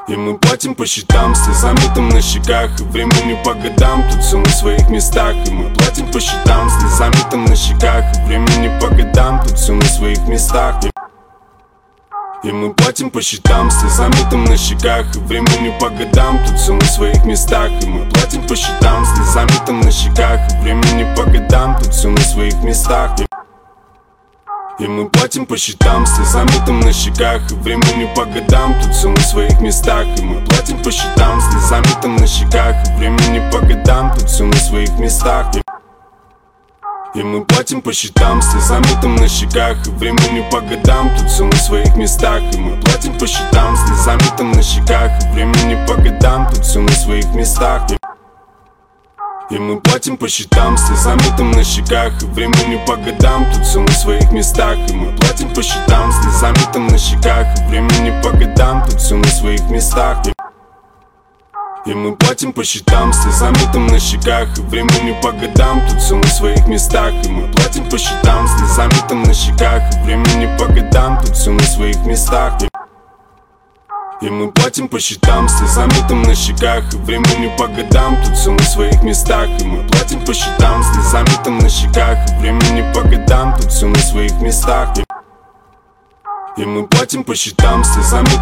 И мы платим по счетам, слезами там на щеках. И времени по годам, тут все на своих местах. И мы платим по счетам, слезами там на щеках. И времени по годам, тут все на своих местах. И мы платим по счетам, слезами там на щеках. И времени по годам, тут все на своих местах. И мы платим по счетам, слезами там на щеках. И времени по годам, тут все на своих местах. И мы платим по счетам, слезами там на щеках. И времени по годам, тут все на своих местах. И мы платим по счетам, слезами там на щеках. И времени по годам, тут все на своих местах. И мы платим по счетам, слезами там на щеках. И времени по годам, тут все на своих местах. И мы платим по счетам, слезами там на щеках. И времени по годам, тут все на своих местах. И мы платим по счетам, слезами там на щеках. И времени по годам, тут все на своих местах. И мы платим по счетам, слезами там на щеках. И времени по годам, тут все на своих местах. И мы платим по счетам, слезами там на щеках. И времени по годам, тут все на своих местах. И мы платим по счетам, слезами там на щеках. И времени по годам, тут все на своих местах. И мы платим по счетам, слезами там на щеках. И времени по годам, тут все на своих местах. И мы платим по счетам, слезами там на щеках. И времени по годам, тут все на своих местах. И мы платим по счетам, слезами